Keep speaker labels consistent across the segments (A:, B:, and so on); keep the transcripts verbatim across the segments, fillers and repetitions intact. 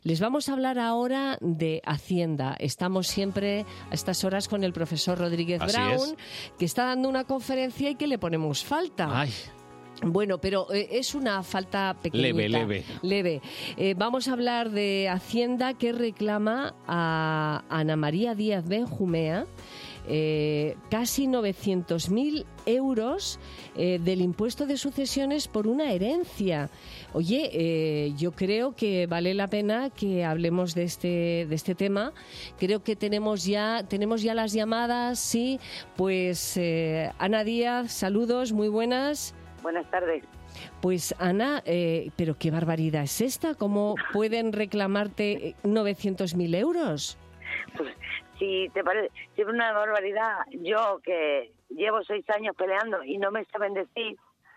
A: Les vamos a hablar ahora de Hacienda. Estamos siempre a estas horas con el profesor Rodríguez
B: Así
A: Brown,
B: es.
A: que está dando una conferencia y que le ponemos falta.
B: Ay,
A: Bueno, pero eh, es una falta pequeñita.
B: Leve, leve.
A: Leve. Eh, vamos a hablar de Hacienda, que reclama a Ana María Díaz Benjumea eh, casi novecientos mil euros eh, del impuesto de sucesiones por una herencia. Oye, eh, yo creo que vale la pena que hablemos de este de este tema. Creo que tenemos ya tenemos ya las llamadas, sí. Pues eh, Ana Díaz, saludos, muy buenas.
C: Buenas tardes.
A: Pues Ana, eh, pero qué barbaridad es esta. ¿Cómo pueden reclamarte novecientos mil euros?
C: Pues si te parece, si es una barbaridad, yo que llevo seis años peleando y no me saben decir,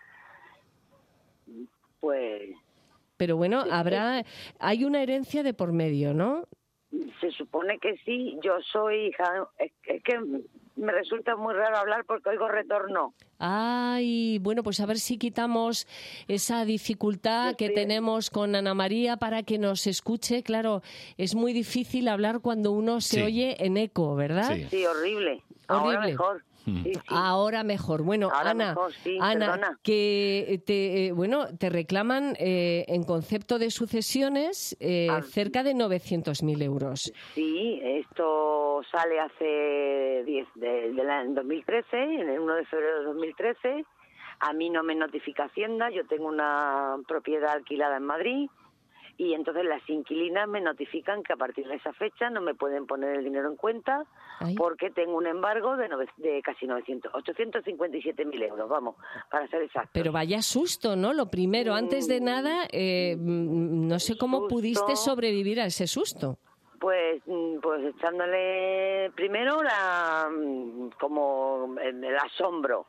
C: pues...
A: Pero bueno, habrá, hay una herencia de por medio, ¿no?
C: Se supone que sí, yo soy hija, es, es que me resulta muy raro hablar porque oigo retorno.
A: Ay, bueno, pues a ver si quitamos esa dificultad
C: Sí,
A: que
C: sí.
A: tenemos con Ana María para que nos escuche. Claro, es muy difícil hablar cuando uno se
B: Sí.
A: oye en eco, ¿verdad?
B: Sí.
C: Sí, horrible. Ahora
A: Horrible.
C: mejor.
B: Mm.
C: Sí, sí.
A: Ahora mejor. Bueno,
C: Ahora
A: Ana,
C: mejor, sí,
A: Ana,
C: perdona.
A: que te, eh, bueno, te reclaman eh, en concepto de sucesiones eh,
C: Ah.
A: cerca de novecientos mil euros.
C: Sí, esto sale hace diez, de, de la, en dos mil trece, en el uno de febrero de dos mil trece. A mí no me notifica Hacienda, yo tengo una propiedad alquilada en Madrid y entonces las inquilinas me notifican que a partir de esa fecha no me pueden poner el dinero en cuenta
A: Ay.
C: porque tengo un embargo de, nove, de casi novecientos, ochocientos cincuenta y siete mil euros, vamos, para ser exacto.
A: Pero vaya susto, ¿no? Lo primero, antes de nada, eh, mm, no sé cómo
C: Susto.
A: pudiste sobrevivir a ese susto.
C: Pues, mm, pues echándole primero la, mm, como el, el asombro,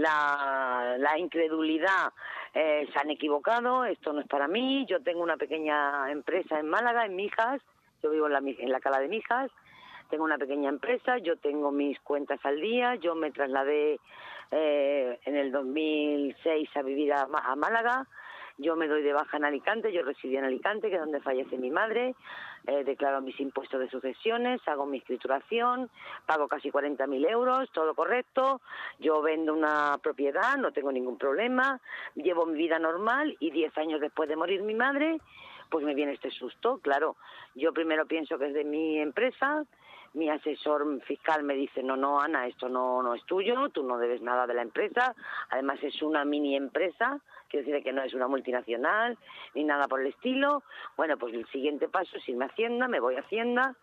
C: la, la incredulidad. Eh, se han equivocado, esto no es para mí. Yo tengo una pequeña empresa en Málaga, en Mijas. Yo vivo en la, en la Cala de Mijas. Tengo una pequeña empresa, yo tengo mis cuentas al día. Yo me trasladé eh, en el dos mil seis a vivir a, a Málaga. Yo me doy de baja en Alicante, yo residía en Alicante, que es donde fallece mi madre, eh, declaro mis impuestos de sucesiones, hago mi escrituración, pago casi cuarenta mil euros, todo correcto, yo vendo una propiedad, no tengo ningún problema, llevo mi vida normal y diez años después de morir mi madre, pues me viene este susto, claro. Yo primero pienso que es de mi empresa, mi asesor fiscal me dice, no, no, Ana, esto no, no es tuyo, tú no debes nada de la empresa, además es una mini empresa, quiero decir que no es una multinacional, ni nada por el estilo. Bueno, pues el siguiente paso es irme a Hacienda, me voy a Hacienda,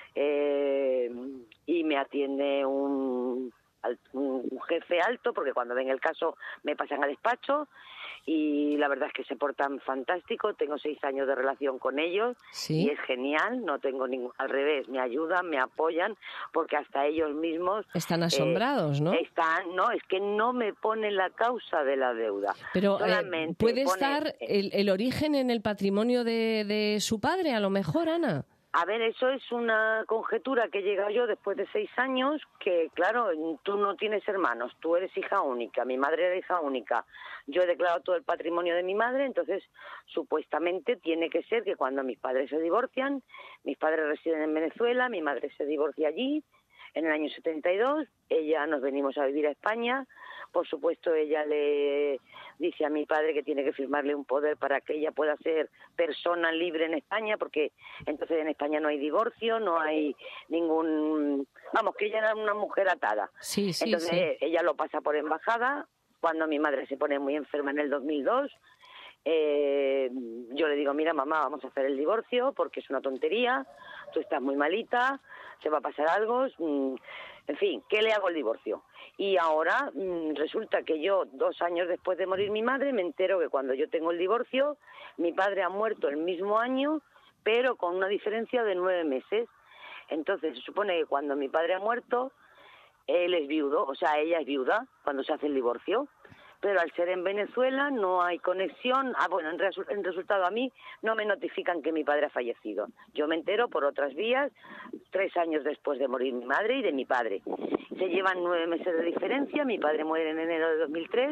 C: eh, y me atiende un, un jefe alto, porque cuando ven el caso me pasan a despacho, y la verdad es que se portan fantástico, tengo seis años de relación con ellos,
A: Sí.
C: y es genial, no tengo ningún, al revés, me ayudan, me apoyan, porque hasta ellos mismos...
A: Están asombrados,
C: eh,
A: ¿no?
C: Están, no, es que no me ponen la causa de la deuda.
A: Pero eh,
C: Solamente
A: puede
C: pone-
A: estar el, el origen en el patrimonio de, de su padre, a lo mejor, Ana.
C: A ver, eso es una conjetura que he llegado yo después de seis años, que claro, tú no tienes hermanos, tú eres hija única, mi madre era hija única, yo he declarado todo el patrimonio de mi madre, entonces supuestamente tiene que ser que cuando mis padres se divorcian, mis padres residen en Venezuela, mi madre se divorcia allí, en el año setenta y dos, ella nos venimos a vivir a España, por supuesto ella le dice a mi padre que tiene que firmarle un poder para que ella pueda ser persona libre en España, porque entonces en España no hay divorcio, no hay ningún... Vamos, que ella era una mujer atada.
A: Sí, sí,
C: Entonces
A: sí.
C: ella lo pasa por embajada, cuando mi madre se pone muy enferma en el dos mil dos, eh, yo le digo, mira mamá, vamos a hacer el divorcio porque es una tontería, tú estás muy malita, se va a pasar algo, mm, en fin, ¿qué le hago el divorcio? Y ahora mmm, resulta que yo, dos años después de morir mi madre, me entero que cuando yo tengo el divorcio, mi padre ha muerto el mismo año, pero con una diferencia de nueve meses. Entonces se supone que cuando mi padre ha muerto, él es viudo, o sea, ella es viuda cuando se hace el divorcio. Pero al ser en Venezuela no hay conexión. Ah, bueno, en, resu en resultado a mí no me notifican que mi padre ha fallecido. Yo me entero por otras vías, tres años después de morir mi madre y de mi padre. Se llevan nueve meses de diferencia, mi padre muere en enero de dos mil tres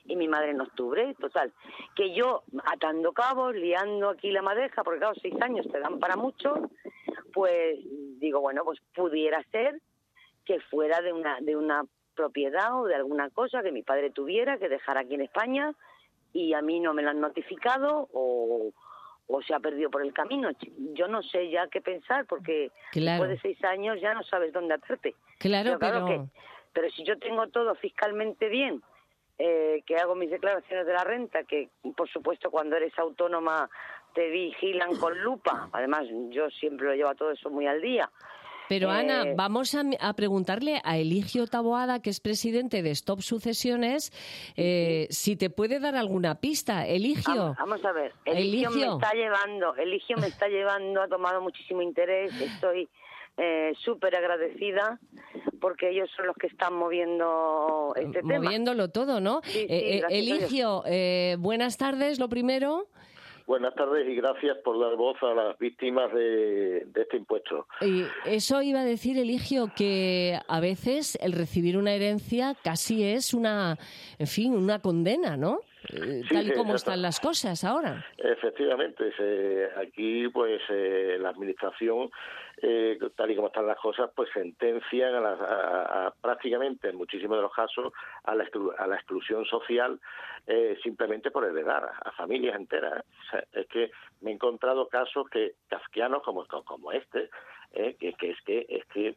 C: y mi madre en octubre. Total, que yo atando cabos, liando aquí la madeja, porque claro, seis años te dan para mucho, pues digo, bueno, pues pudiera ser que fuera de una de una propiedad o de alguna cosa que mi padre tuviera, que dejara aquí en España, y a mí no me lo han notificado o, o se ha perdido por el camino. Yo no sé ya qué pensar, porque
A: claro.
C: después de seis años ya no sabes dónde atarte.
A: Claro, pero...
C: Claro
A: pero...
C: que, pero si yo tengo todo fiscalmente bien, eh, que hago mis declaraciones de la renta, que por supuesto cuando eres autónoma te vigilan con lupa, además yo siempre lo llevo a todo eso muy al día.
A: Pero
C: eh,
A: Ana, vamos a, a preguntarle a Eligio Taboada, que es presidente de Stop Sucesiones, eh, sí. si te puede dar alguna pista. Eligio.
C: Vamos, vamos a ver, Eligio, Eligio me está llevando, Eligio me está llevando, ha tomado muchísimo interés, estoy eh, súper agradecida porque ellos son los que están moviendo este
A: Moviéndolo
C: tema.
A: Moviéndolo todo, ¿no?
C: Sí, sí,
A: eh, Eligio, eh, buenas tardes, lo primero.
B: Buenas tardes y gracias por dar voz a las víctimas de, de este impuesto.
A: Y eso iba a decir, Eligio, que a veces el recibir una herencia casi es una, en fin, una condena, ¿no? Sí, tal y como están las cosas ahora.
B: Efectivamente, se, aquí pues eh, la administración, eh, tal y como están las cosas, pues sentencian a, la, a, a prácticamente en muchísimos de los casos a la, exclu, a la exclusión social eh, simplemente por heredar a familias enteras. O sea, es que me he encontrado casos que kafkianos como, como este, Eh, que, que es que es que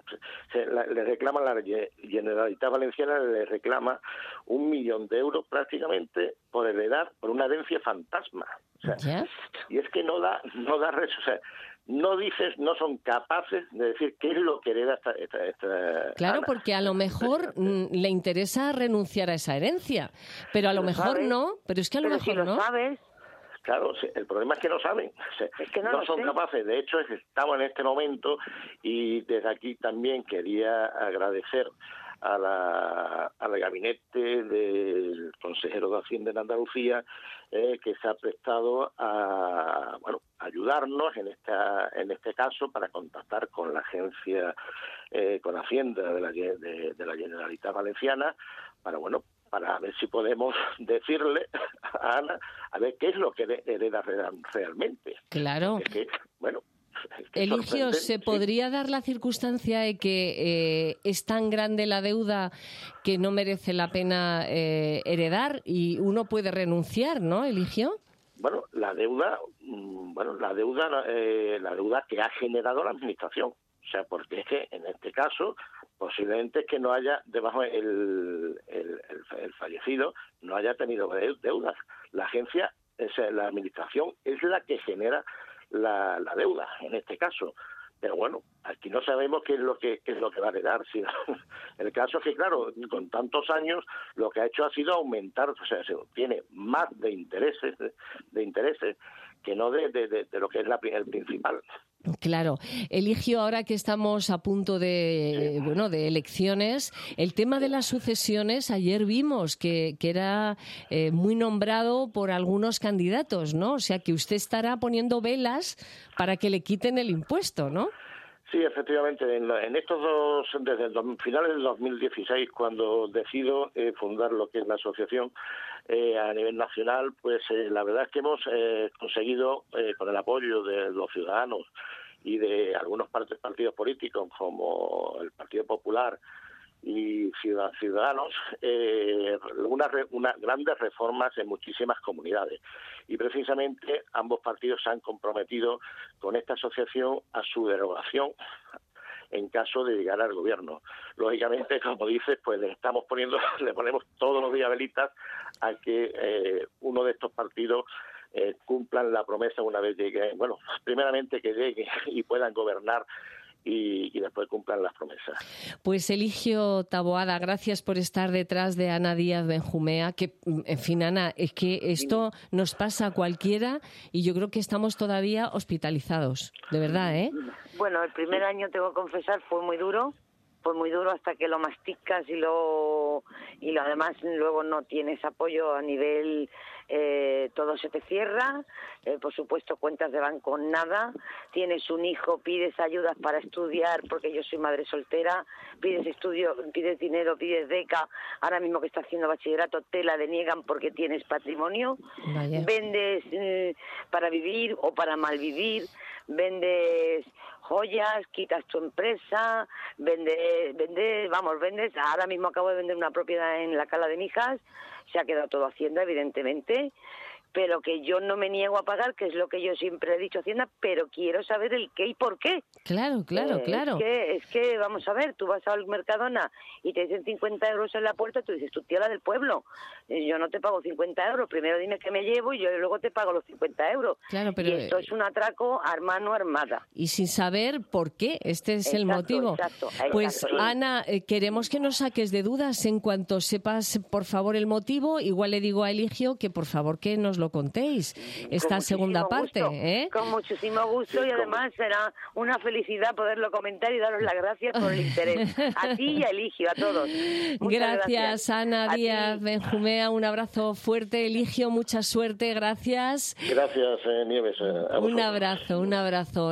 B: se, la, le reclama la Generalitat Valenciana le reclama un millón de euros prácticamente por heredar por una herencia fantasma. O sea, ¿ya? Y es que no da no da res, o sea, no dices, no son capaces de decir qué es lo que hereda esta, esta, esta
A: Claro,
B: Ana.
A: Porque a lo mejor mm, le interesa renunciar a esa herencia, pero a lo, lo mejor
C: sabes,
A: no, pero es que a lo
C: pero
A: mejor
C: si lo
A: no.
C: sabes.
B: Claro, el problema es que no saben,
C: es que no,
B: no son sé. capaces. De hecho, estamos en este momento y desde aquí también quería agradecer a la, al gabinete del consejero de Hacienda en Andalucía eh, que se ha prestado a bueno ayudarnos en esta en este caso para contactar con la agencia eh, con Hacienda de la de, de la Generalitat Valenciana para bueno para ver si podemos decirle a Ana a ver qué es lo que hereda realmente.
A: Claro.
B: Es que, bueno, es que
A: Eligio, ¿se
B: sí.
A: podría dar la circunstancia de que eh, es tan grande la deuda que no merece la pena eh, heredar y uno puede renunciar, ¿no, Eligio?
B: Bueno, la deuda, bueno, la deuda, eh, la deuda que ha generado la administración. O sea, porque es que en este caso posiblemente que no haya debajo el, el, el, el fallecido no haya tenido deudas. La agencia, es, la administración es la que genera la, la deuda en este caso. Pero bueno, aquí no sabemos qué es lo que qué es lo que va a heredar. Si no, el caso es que, claro, con tantos años lo que ha hecho ha sido aumentar, o sea, se tiene más de intereses, de, de intereses que no de, de, de, de lo que es la, el principal.
A: Claro. Eligio, ahora que estamos a punto de sí. bueno de elecciones, el tema de las sucesiones, ayer vimos que, que era eh, muy nombrado por algunos candidatos, ¿no? O sea, que usted estará poniendo velas para que le quiten el impuesto, ¿no?
B: Sí, efectivamente. En, en estos dos, desde el dos, finales del dos mil dieciséis, cuando decido eh, fundar lo que es la asociación eh, a nivel nacional, pues eh, la verdad es que hemos eh, conseguido, eh, con el apoyo de los ciudadanos y de algunos partidos políticos como el Partido Popular y Ciudadanos, eh, unas una grandes reformas en muchísimas comunidades. Y precisamente ambos partidos se han comprometido con esta asociación a su derogación en caso de llegar al gobierno. Lógicamente, como dices, pues le estamos poniendo, le ponemos todos los días velitas a que eh, uno de estos partidos eh, cumplan la promesa una vez llegue, bueno, primeramente que llegue y puedan gobernar y, y después cumplan las promesas.
A: Pues Eligio Taboada, gracias por estar detrás de Ana Díaz Benjumea, que, en fin, Ana, es que esto nos pasa a cualquiera y yo creo que estamos todavía hospitalizados, de verdad, ¿eh?
C: Bueno, el primer año, tengo que confesar, fue muy duro. pues muy duro hasta que lo masticas y lo y lo además luego no tienes apoyo a nivel, eh, todo se te cierra, eh, por supuesto cuentas de banco nada, tienes un hijo, pides ayudas para estudiar porque yo soy madre soltera, pides estudio, pides dinero, pides beca, ahora mismo que está haciendo bachillerato te la deniegan porque tienes patrimonio,
A: Vaya.
C: vendes eh, para vivir o para malvivir, vendes joyas, quitas tu empresa, vendes, vendes, vamos, vendes, ahora mismo acabo de vender una propiedad en la Cala de Mijas, se ha quedado todo Hacienda, evidentemente, pero que yo no me niego a pagar, que es lo que yo siempre he dicho a Hacienda, pero quiero saber el qué y por qué.
A: Claro, claro,
C: Eh,
A: claro.
C: Es que, es que, vamos a ver, tú vas al Mercadona y te dicen cincuenta euros en la puerta, tú dices, tu tía la del pueblo, eh, yo no te pago cincuenta euros, primero dime qué me llevo y yo luego te pago los cincuenta euros.
A: Claro, pero,
C: y esto es un atraco a mano armada.
A: Y sin saber por qué, este es el
C: Exacto,
A: motivo.
C: exacto, exacto,
A: Pues
C: sí.
A: Ana, eh, queremos que nos saques de dudas en cuanto sepas, por favor, el motivo. Igual le digo a Eligio que por favor que nos lo contéis, esta
C: Con
A: segunda
C: muchísimo
A: parte.
C: gusto,
A: ¿eh?
C: Con muchísimo gusto y además será una felicidad poderlo comentar y daros las gracias por el interés. A ti y a Eligio, a todos. Muchas
A: Gracias,
C: gracias.
A: Ana
C: A
A: Díaz
C: ti.
A: Benjumea, un abrazo fuerte. Eligio, mucha suerte, gracias.
B: Gracias, eh, Nieves. eh, a
A: Un
B: vosotros.
A: abrazo, un abrazo.